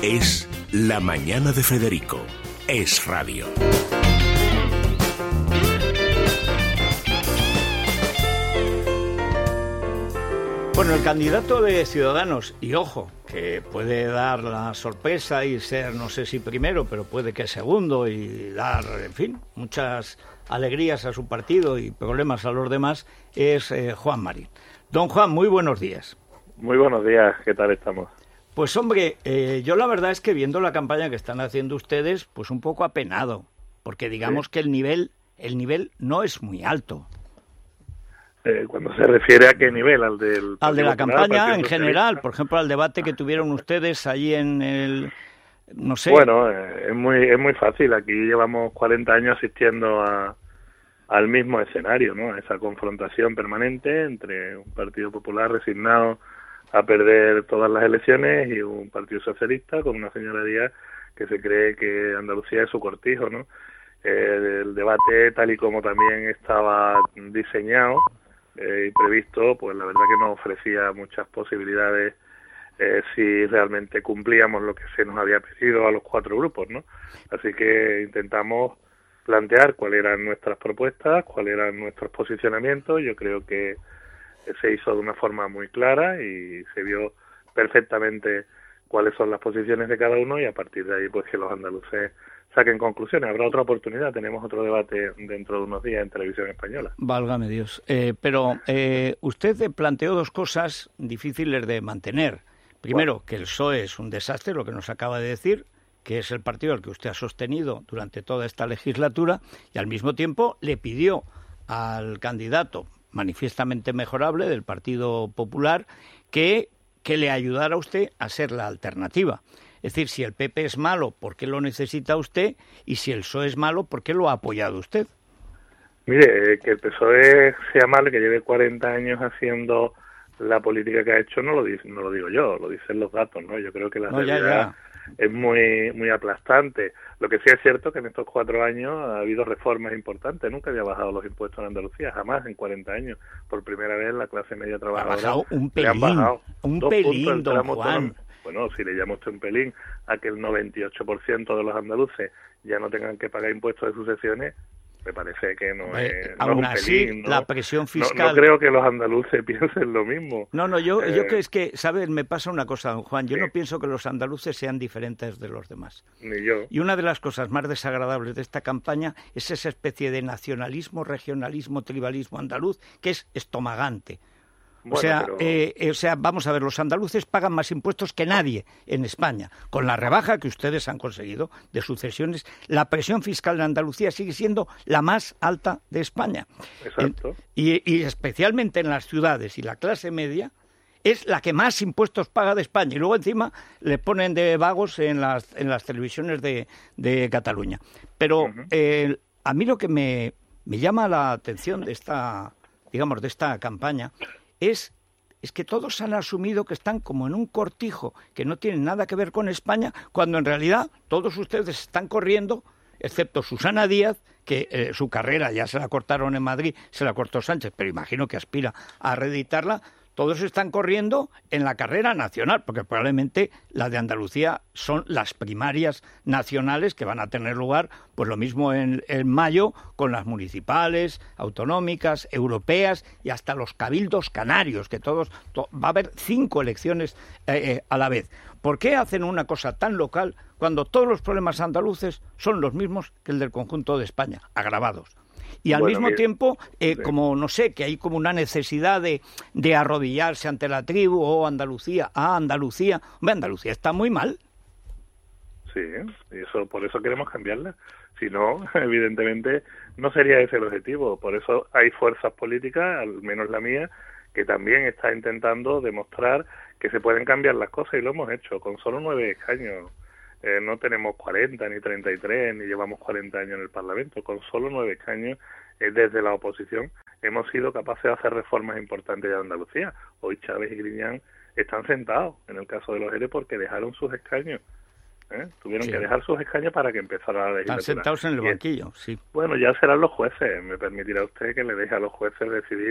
Es La Mañana de Federico. Es radio. Bueno, el candidato de Ciudadanos, y ojo, que puede dar la sorpresa y ser, no sé si primero, pero puede que segundo y dar, en fin, muchas alegrías a su partido y problemas a los demás, es Juan Marín. Don Juan, muy buenos días. Muy buenos días, ¿qué tal estamos? Pues hombre, yo la verdad es que viendo la campaña que están haciendo ustedes, pues un poco apenado, porque digamos que el nivel no es muy alto. Cuando se refiere a qué nivel, al del al de la Popular, campaña en general, por ejemplo, al debate que tuvieron ustedes allí en el, no sé. Bueno, es muy fácil. Aquí llevamos 40 años asistiendo al mismo escenario, ¿no? A esa confrontación permanente entre un Partido Popular resignado a perder todas las elecciones y un Partido Socialista con una señora Díaz que se cree que Andalucía es su cortijo, ¿no? El debate, tal y como también estaba diseñado y previsto, pues la verdad que nos ofrecía muchas posibilidades si realmente cumplíamos lo que se nos había pedido a los cuatro grupos, ¿no? Así que intentamos plantear cuáles eran nuestras propuestas, cuáles eran nuestros posicionamientos. Yo creo que se hizo de una forma muy clara y se vio perfectamente cuáles son las posiciones de cada uno y a partir de ahí pues que los andaluces saquen conclusiones. Habrá otra oportunidad, tenemos otro debate dentro de unos días en Televisión Española. Válgame Dios. Pero usted planteó dos cosas difíciles de mantener. Primero, que el PSOE es un desastre, lo que nos acaba de decir, que es el partido al que usted ha sostenido durante toda esta legislatura, y al mismo tiempo le pidió al candidato manifiestamente mejorable del Partido Popular que le ayudara a usted a ser la alternativa. Es decir, si el PP es malo, ¿por qué lo necesita usted? Y si el PSOE es malo, ¿por qué lo ha apoyado usted? Mire, que el PSOE sea malo, que lleve 40 años haciendo la política que ha hecho, no lo digo yo, lo dicen los datos, ¿no? Yo creo que la realidad es muy aplastante. Lo que sí es cierto que en estos 4 años ha habido reformas importantes. Nunca había bajado los impuestos en Andalucía, jamás en 40 años. Por primera vez la clase media trabajadora ha bajado un pelín, le han bajado un 2 pelín, puntos el don tramo Juan. autonómico. Bueno, si le llamo usted un pelín a que el 98% de los andaluces ya no tengan que pagar impuestos de sucesiones, me parece que no es aún un así, pelín, ¿no? la presión fiscal... No creo que los andaluces piensen lo mismo. Yo que es que, ¿sabes? Me pasa una cosa, don Juan. Yo no pienso que los andaluces sean diferentes de los demás. Ni yo. Y una de las cosas más desagradables de esta campaña es esa especie de nacionalismo, regionalismo, tribalismo andaluz, que es estomagante. Bueno, o sea, vamos a ver, los andaluces pagan más impuestos que nadie en España. Con la rebaja que ustedes han conseguido de sucesiones, la presión fiscal en Andalucía sigue siendo la más alta de España. Exacto. Y especialmente en las ciudades y la clase media es la que más impuestos paga de España. Y luego encima le ponen de vagos en las televisiones de Cataluña. Pero a mí lo que me llama la atención de esta campaña es que todos han asumido que están como en un cortijo que no tiene nada que ver con España, cuando en realidad todos ustedes están corriendo, excepto Susana Díaz, que su carrera ya se la cortaron en Madrid, se la cortó Sánchez, pero imagino que aspira a reeditarla. Todos están corriendo en la carrera nacional, porque probablemente la de Andalucía son las primarias nacionales que van a tener lugar, pues lo mismo en mayo, con las municipales, autonómicas, europeas y hasta los cabildos canarios, que va a haber 5 elecciones a la vez. ¿Por qué hacen una cosa tan local cuando todos los problemas andaluces son los mismos que el del conjunto de España, agravados? Y al mismo tiempo, como no sé, que hay como una necesidad de arrodillarse ante la tribu o Andalucía. Hombre, Andalucía está muy mal. Sí, por eso queremos cambiarla. Si no, evidentemente no sería ese el objetivo. Por eso hay fuerzas políticas, al menos la mía, que también está intentando demostrar que se pueden cambiar las cosas y lo hemos hecho con solo 9 escaños. No tenemos 40 ni 33, ni llevamos 40 años en el Parlamento. Con solo 9 escaños, desde la oposición, hemos sido capaces de hacer reformas importantes de Andalucía. Hoy Chávez y Griñán están sentados, en el caso de los ERE, porque dejaron sus escaños. Tuvieron que dejar sus escaños para que empezara la legislatura. Están sentados en el banquillo, sí. Bueno, ya serán los jueces. Me permitirá usted que le deje a los jueces decidir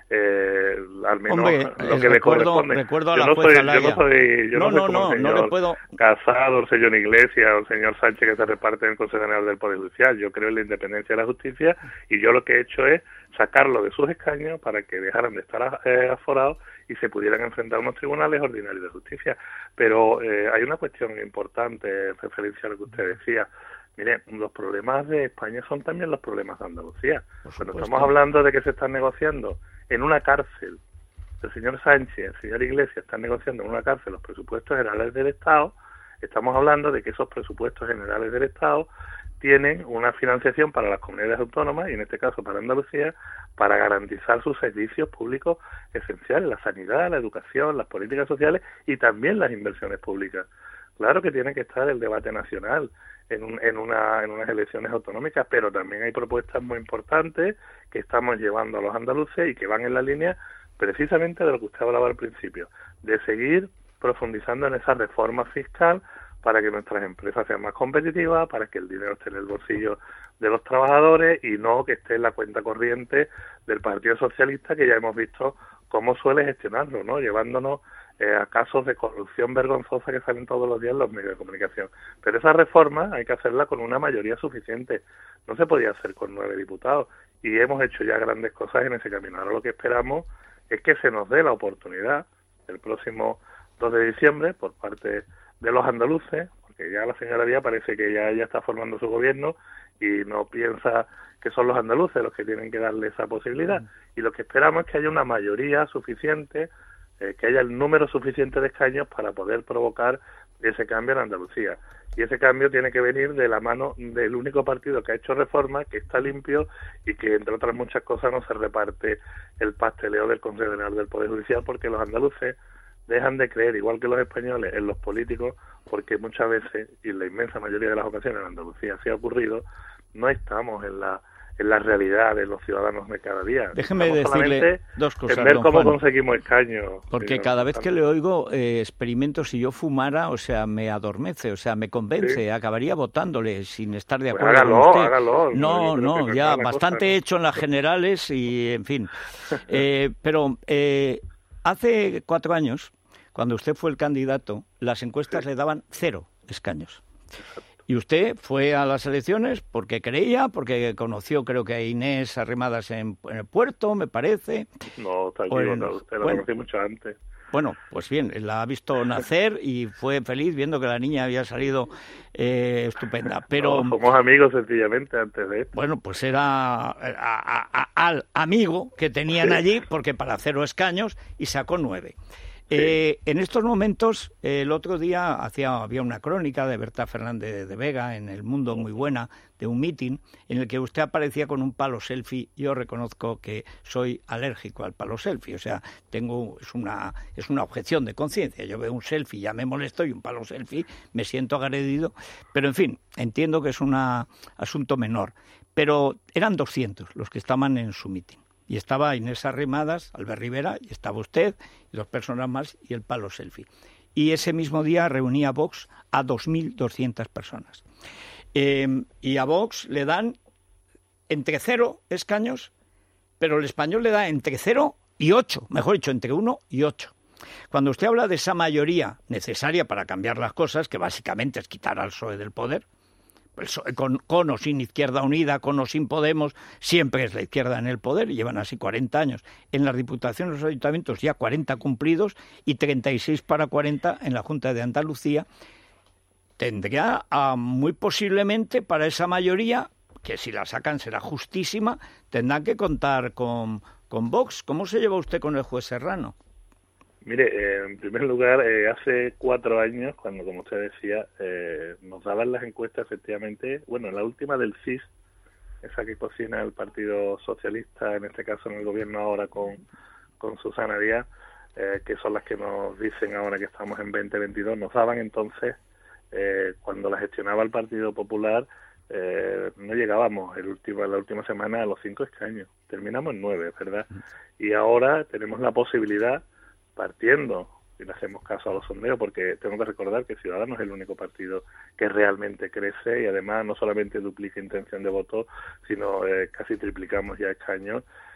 al menos Hombre, lo que le corresponde. Recuerdo a la jueza Laya. Yo no soy no le puedo... Casado, el señor Iglesias o el señor Sánchez que se reparte en el Consejo General del Poder Judicial. Yo creo en la independencia de la justicia y yo lo que he hecho es sacarlo de sus escaños para que dejaran de estar aforados y se pudieran enfrentar a unos tribunales ordinarios de justicia. Pero hay una cuestión importante en referencia a lo que usted decía. Mire, los problemas de España son también los problemas de Andalucía. Cuando estamos hablando de que se están negociando en una cárcel, el señor Sánchez, el señor Iglesias están negociando en una cárcel los presupuestos generales del Estado, estamos hablando de que esos presupuestos generales del Estado tienen una financiación para las comunidades autónomas, y en este caso para Andalucía, para garantizar sus servicios públicos esenciales, la sanidad, la educación, las políticas sociales y también las inversiones públicas. Claro que tiene que estar el debate nacional en unas elecciones autonómicas, pero también hay propuestas muy importantes que estamos llevando a los andaluces y que van en la línea precisamente de lo que usted hablaba al principio, de seguir profundizando en esa reforma fiscal para que nuestras empresas sean más competitivas, para que el dinero esté en el bolsillo de los trabajadores y no que esté en la cuenta corriente del Partido Socialista, que ya hemos visto cómo suele gestionarlo, ¿no? Llevándonos a casos de corrupción vergonzosa que salen todos los días en los medios de comunicación. Pero esa reforma hay que hacerla con una mayoría suficiente. No se podía hacer con 9 diputados y hemos hecho ya grandes cosas en ese camino. Ahora lo que esperamos es que se nos dé la oportunidad el próximo 2 de diciembre por parte de los andaluces, porque ya la señora Díaz parece que ya está formando su gobierno y no piensa que son los andaluces los que tienen que darle esa posibilidad. Y lo que esperamos es que haya una mayoría suficiente, que haya el número suficiente de escaños para poder provocar ese cambio en Andalucía. Y ese cambio tiene que venir de la mano del único partido que ha hecho reformas, que está limpio y que, entre otras muchas cosas, no se reparte el pasteleo del Consejo General del Poder Judicial, porque los andaluces dejan de creer, igual que los españoles, en los políticos, porque muchas veces, y en la inmensa mayoría de las ocasiones en Andalucía así ha ocurrido, no estamos en la realidad de los ciudadanos de cada día. Déjeme decirle dos cosas, en ver cómo Juan, conseguimos escaños. porque cada vez que le oigo experimento, si yo fumara, o sea, me adormece, o sea, me convence, sí. Acabaría votándole sin estar de acuerdo con usted. Hágalo. No, ya bastante cosa, hecho en las generales y, en fin. Pero hace 4 años, cuando usted fue el candidato, las encuestas le daban 0 escaños. Y usted fue a las elecciones porque creía, porque conoció, creo que a Inés Arrimadas en el puerto, me parece. No, está equivocado, usted la conocí mucho antes. Bueno, pues bien, la ha visto nacer y fue feliz viendo que la niña había salido estupenda. Pero no, somos amigos sencillamente antes de esto. Bueno, pues era al amigo que tenían allí, porque para 0 escaños, y sacó 9. Sí. En estos momentos, el otro día había una crónica de Berta Fernández de Vega en El Mundo, muy buena, de un mitin en el que usted aparecía con un palo selfie. Yo reconozco que soy alérgico al palo selfie, o sea, es una objeción de conciencia. Yo veo un selfie, ya me molesto, y un palo selfie me siento agredido, pero en fin, entiendo que es un asunto menor. Pero eran 200 los que estaban en su mitin. Y estaba Inés Arrimadas, Albert Rivera, y estaba usted, y 2 personas más, y el palo selfie. Y ese mismo día reunía Vox a 2.200 personas. Y a Vox le dan entre 0 escaños, pero el Español le da entre 0 y 8, mejor dicho, entre 1 y 8. Cuando usted habla de esa mayoría necesaria para cambiar las cosas, que básicamente es quitar al PSOE del poder, con o sin Izquierda Unida, con o sin Podemos, siempre es la izquierda en el poder, llevan así 40 años. En las diputaciones y los ayuntamientos ya 40 cumplidos y 36 para 40 en la Junta de Andalucía. Tendría muy posiblemente para esa mayoría, que si la sacan será justísima, tendrán que contar con Vox. ¿Cómo se lleva usted con el juez Serrano? Mire, en primer lugar, hace 4 años, cuando, como usted decía, nos daban las encuestas, efectivamente, bueno, la última del CIS, esa que cocina el Partido Socialista, en este caso en el gobierno ahora con Susana Díaz, que son las que nos dicen ahora que estamos en 2022, nos daban entonces, cuando la gestionaba el Partido Popular, no llegábamos la última semana a los 5 escaños, terminamos en 9, ¿verdad? Y ahora tenemos la posibilidad, partiendo, si le hacemos caso a los sondeos, porque tengo que recordar que Ciudadanos es el único partido que realmente crece y además no solamente duplica intención de voto, sino casi triplicamos ya escaños.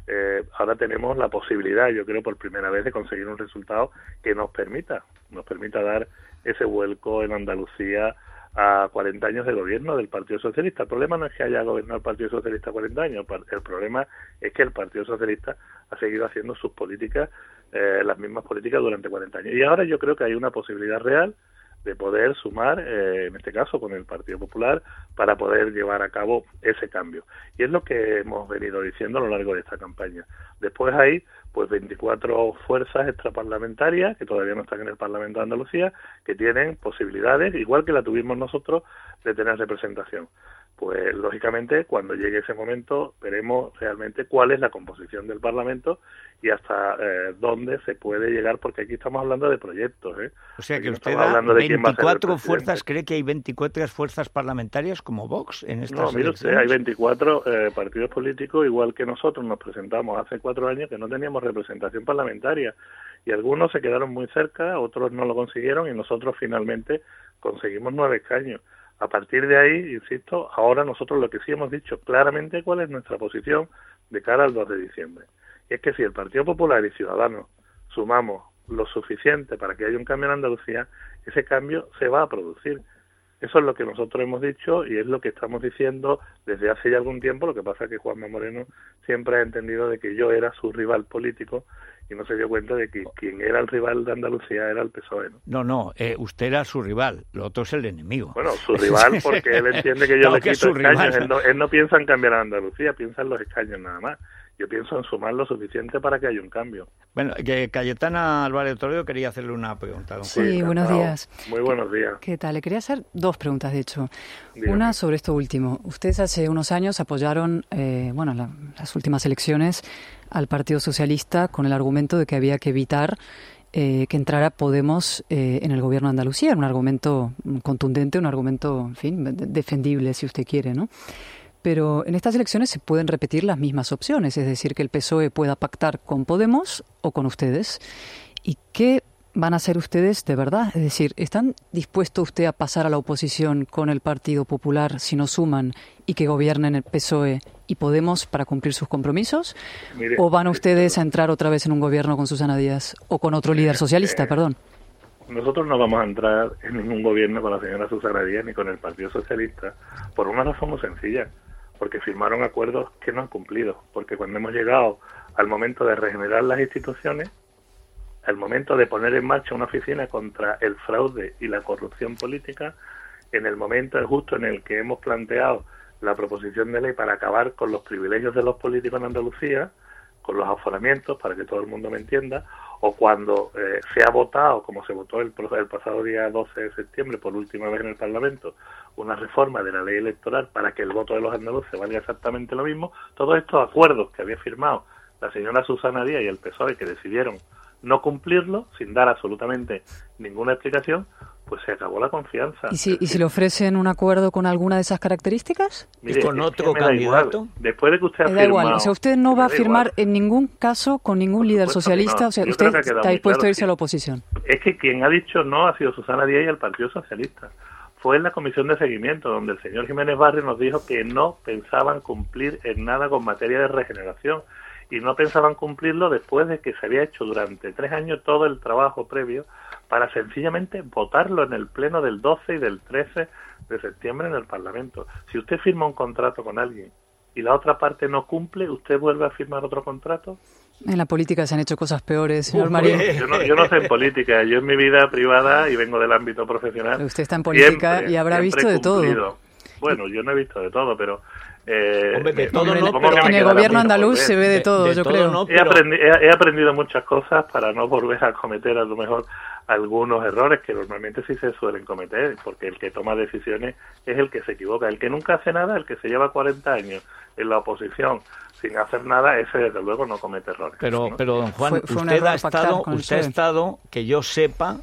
ahora tenemos la posibilidad, yo creo por primera vez, de conseguir un resultado que nos permita dar ese vuelco en Andalucía a 40 años de gobierno del Partido Socialista. El problema no es que haya gobernado el Partido Socialista 40 años, el problema es que el Partido Socialista ha seguido haciendo sus políticas, las mismas políticas durante 40 años. Y ahora yo creo que hay una posibilidad real de poder sumar, en este caso con el Partido Popular, para poder llevar a cabo ese cambio. Y es lo que hemos venido diciendo a lo largo de esta campaña. Después hay pues 24 fuerzas extraparlamentarias que todavía no están en el Parlamento de Andalucía, que tienen posibilidades, igual que la tuvimos nosotros, de tener representación. Pues lógicamente cuando llegue ese momento veremos realmente cuál es la composición del Parlamento y hasta dónde se puede llegar, porque aquí estamos hablando de proyectos. O sea que aquí usted da 24 fuerzas, ¿cree que hay 24 fuerzas parlamentarias como Vox en estas elecciones? No, mire usted, hay 24 partidos políticos, igual que nosotros nos presentamos hace 4 años que no teníamos representación parlamentaria, y algunos se quedaron muy cerca, otros no lo consiguieron, y nosotros finalmente conseguimos 9 escaños. A partir de ahí, insisto, ahora nosotros lo que sí hemos dicho claramente cuál es nuestra posición de cara al 2 de diciembre. Y es que si el Partido Popular y Ciudadanos sumamos lo suficiente para que haya un cambio en Andalucía, ese cambio se va a producir. Eso es lo que nosotros hemos dicho y es lo que estamos diciendo desde hace ya algún tiempo. Lo que pasa es que Juanma Moreno siempre ha entendido de que yo era su rival político y no se dio cuenta de que quien era el rival de Andalucía era el PSOE, ¿no? No, usted era su rival, lo otro es el enemigo. Bueno, su rival porque él entiende que yo le quito escaños. Él no piensa en cambiar a Andalucía, piensa en los escaños nada más. Yo pienso en sumar lo suficiente para que haya un cambio. Bueno, que Cayetana Álvarez Toledo quería hacerle una pregunta. Don Juan. Sí, buenos días. Muy buenos días. ¿Qué tal? Le quería hacer 2 preguntas, de hecho. Dígame. Una sobre esto último. Ustedes hace unos años apoyaron, las últimas elecciones al Partido Socialista con el argumento de que había que evitar que entrara Podemos en el gobierno de Andalucía. Era un argumento contundente, un argumento, en fin, defendible, si usted quiere, ¿no? Pero en estas elecciones se pueden repetir las mismas opciones, es decir, que el PSOE pueda pactar con Podemos o con ustedes. ¿Y qué van a hacer ustedes de verdad? Es decir, ¿están dispuestos usted a pasar a la oposición con el Partido Popular si no suman y que gobiernen el PSOE y Podemos para cumplir sus compromisos? Mire, ¿O van ustedes a entrar otra vez en un gobierno con Susana Díaz o con otro líder socialista, perdón? Nosotros no vamos a entrar en ningún gobierno con la señora Susana Díaz ni con el Partido Socialista por una razón muy sencilla. Porque firmaron acuerdos que no han cumplido, porque cuando hemos llegado al momento de regenerar las instituciones, al momento de poner en marcha una oficina contra el fraude y la corrupción política, en el momento justo en el que hemos planteado la proposición de ley para acabar con los privilegios de los políticos en Andalucía, con los aforamientos, para que todo el mundo me entienda, o cuando se ha votado, como se votó el pasado día 12 de septiembre por última vez en el Parlamento, una reforma de la ley electoral para que el voto de los andaluces valga exactamente lo mismo, todos estos acuerdos que había firmado la señora Susana Díaz y el PSOE, que decidieron no cumplirlo sin dar absolutamente ninguna explicación, pues se acabó la confianza. ¿Y si le ofrecen un acuerdo con alguna de esas características? Mire, ¿Y con otro candidato? Después de que usted ha firmado... Da igual, o sea, usted no va a firmar en ningún caso con ningún líder socialista, no. O sea, Yo usted creo que está dispuesto a irse a la oposición. Es que quien ha dicho no ha sido Susana Díaz y el Partido Socialista. Fue en la comisión de seguimiento donde el señor Jiménez Barrio nos dijo que no pensaban cumplir en nada con materia de regeneración y no pensaban cumplirlo después de que se había hecho durante 3 años todo el trabajo previo para sencillamente votarlo en el pleno del 12 y del 13 de septiembre en el Parlamento. Si usted firma un contrato con alguien y la otra parte no cumple, ¿usted vuelve a firmar otro contrato? En la política se han hecho cosas peores, señor Marín. Yo no sé en política, yo en mi vida privada y vengo del ámbito profesional. Usted está en política y habrá visto de todo. Bueno, yo no he visto de todo, pero... Hombre, de todo no, pero en el gobierno andaluz se ve de todo, yo creo. No, pero... he aprendido muchas cosas para no volver a cometer a lo mejor algunos errores que normalmente sí se suelen cometer, porque el que toma decisiones es el que se equivoca. El que nunca hace nada, el que se lleva 40 años en la oposición sin hacer nada, ese desde luego no comete errores. Pero, ¿no? Pero don Juan, usted ha estado, que yo sepa,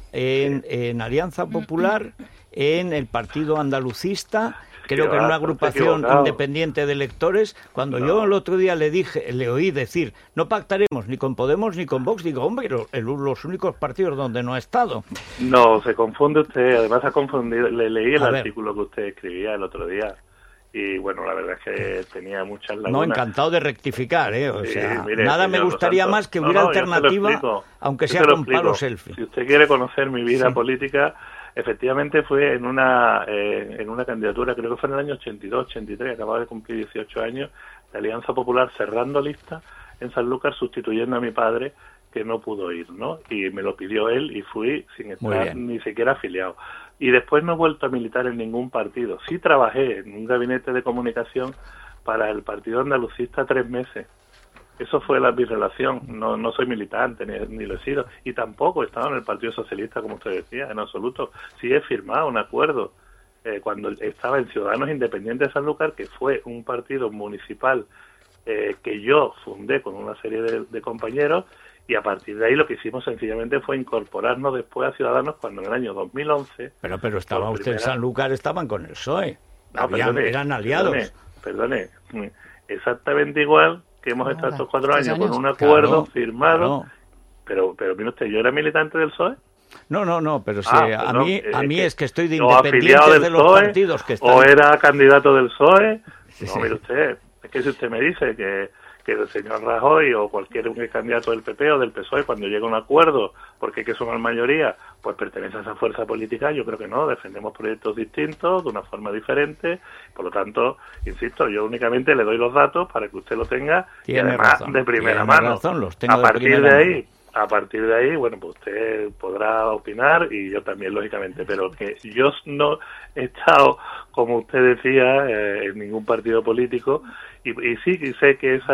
en Alianza Popular, en el Partido Andalucista, creo que en una agrupación independiente de electores. Cuando yo el otro día le oí decir, no pactaremos ni con Podemos ni con Vox, digo, hombre, los únicos partidos donde no ha estado. No, se confunde usted, además ha confundido, le leí el artículo que usted escribía el otro día, y bueno, la verdad es que tenía muchas lagunas. No, encantado de rectificar, o sea, mire, nada me gustaría más que hubiera alternativa, aunque sea con palo selfie. Si usted quiere conocer mi vida política, efectivamente fue en una candidatura, creo que fue en el año 82, 83, acababa de cumplir 18 años, de Alianza Popular cerrando lista en Sanlúcar, sustituyendo a mi padre, que no pudo ir, ¿no? Y me lo pidió él y fui sin estar ni siquiera afiliado. Y después no he vuelto a militar en ningún partido. Sí trabajé en un gabinete de comunicación para el Partido Andalucista 3 meses. Eso fue mi relación. No soy militante, ni lo he sido. Y tampoco he estado en el Partido Socialista, como usted decía, en absoluto. Sí he firmado un acuerdo cuando estaba en Ciudadanos Independientes de Sanlúcar, que fue un partido municipal que yo fundé con una serie de compañeros, y a partir de ahí lo que hicimos sencillamente fue incorporarnos después a Ciudadanos cuando en el año 2011... Pero estaba usted en Sanlúcar, estaban con el PSOE, no, eran aliados. Perdone, exactamente igual que hemos estado estos 4 años con un acuerdo firmado, pero mire usted, ¿yo era militante del PSOE? No, pero sí, a mí es que estoy de independiente de los partidos que están... ¿O era candidato del PSOE? No, mire usted, es que si usted me dice que el señor Rajoy o cualquier candidato del PP o del PSOE, cuando llega a un acuerdo, porque hay que sumar mayoría, pues pertenece a esa fuerza política, yo creo que no, defendemos proyectos distintos, de una forma diferente, por lo tanto, insisto, yo únicamente le doy los datos para que usted lo tenga, y además de primera mano. A partir de ahí, bueno, pues usted podrá opinar y yo también, lógicamente, pero que yo no he estado, como usted decía, en ningún partido político y sí que sé que esa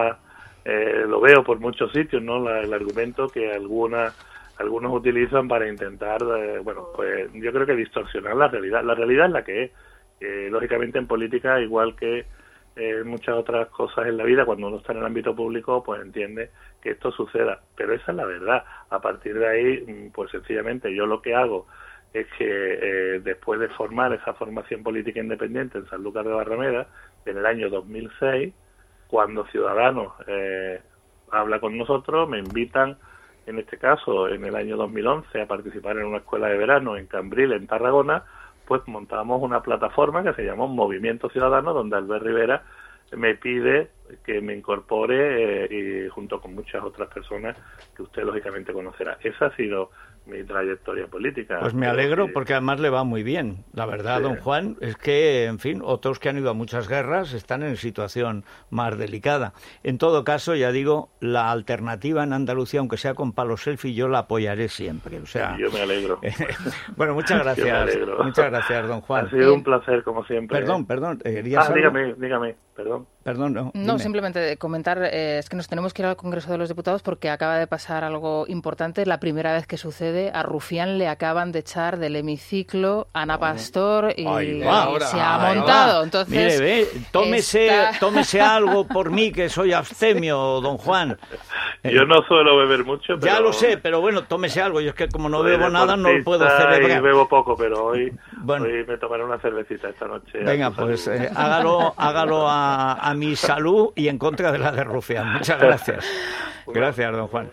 es lo veo por muchos sitios, ¿no? El argumento que algunos utilizan para intentar, pues yo creo que distorsionar la realidad. La realidad es la que es. Lógicamente en política, igual que muchas otras cosas en la vida, cuando uno está en el ámbito público, pues entiende que esto suceda, pero esa es la verdad. A partir de ahí, pues sencillamente yo lo que hago es que después de formar esa formación política independiente en Sanlúcar de Barrameda, en el año 2006, cuando Ciudadanos habla con nosotros, me invitan, en este caso en el año 2011, a participar en una escuela de verano en Cambril, en Tarragona, pues montamos una plataforma que se llama Movimiento Ciudadano, donde Albert Rivera me pide que me incorpore y junto con muchas otras personas que usted lógicamente conocerá. Esa ha sido mi trayectoria política. Pues me alegro porque además le va muy bien. La verdad, don Juan, es que, en fin, otros que han ido a muchas guerras están en situación más delicada. En todo caso, ya digo, la alternativa en Andalucía, aunque sea con palo selfie, yo la apoyaré siempre. O sea, yo me alegro. Bueno, muchas gracias. Muchas gracias, don Juan. Ha sido un placer, como siempre. Perdón. Dígame, perdón. No, simplemente comentar, es que nos tenemos que ir al Congreso de los Diputados porque acaba de pasar algo importante. La primera vez que sucede, a Rufián le acaban de echar del hemiciclo Ana Pastor y se ha montado. Entonces, mire, tómese algo por mí, que soy abstemio, don Juan. Yo no suelo beber mucho, pero... Ya lo sé, pero bueno, tómese algo. Yo es que como no bebo nada, no lo puedo celebrar. Y bebo poco, pero hoy me tomaré una cervecita esta noche. Venga, pues hágalo a mi salud y en contra de la de Rufián. Muchas gracias. Gracias, don Juan.